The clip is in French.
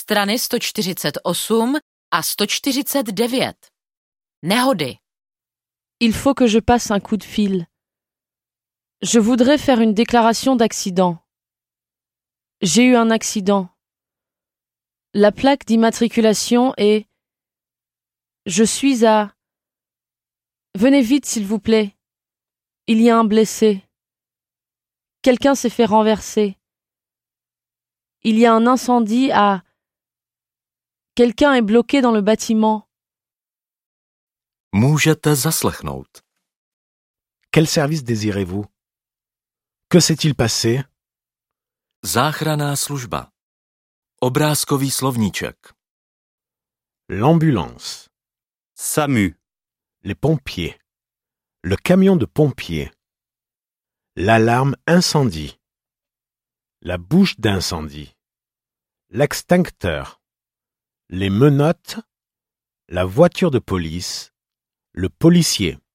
Strany 148 a 149. Nehody. Il faut que je passe un coup de fil. Je voudrais faire une déclaration d'accident. J'ai eu un accident. La plaque d'immatriculation est... Je suis à... Venez vite, s'il vous plaît. Il y a un blessé. Quelqu'un s'est fait renverser. Il y a un incendie à... Quelqu'un est bloqué dans le bâtiment. Můžete zaslechnout. Quel service désirez-vous? Que s'est-il passé? Záchranná služba. Obrázkový slovníček. L'ambulance. SAMU. Les pompiers. Le camion de pompiers. L'alarme incendie. La bouche d'incendie. L'extincteur. Les menottes. La voiture de police. Le policier.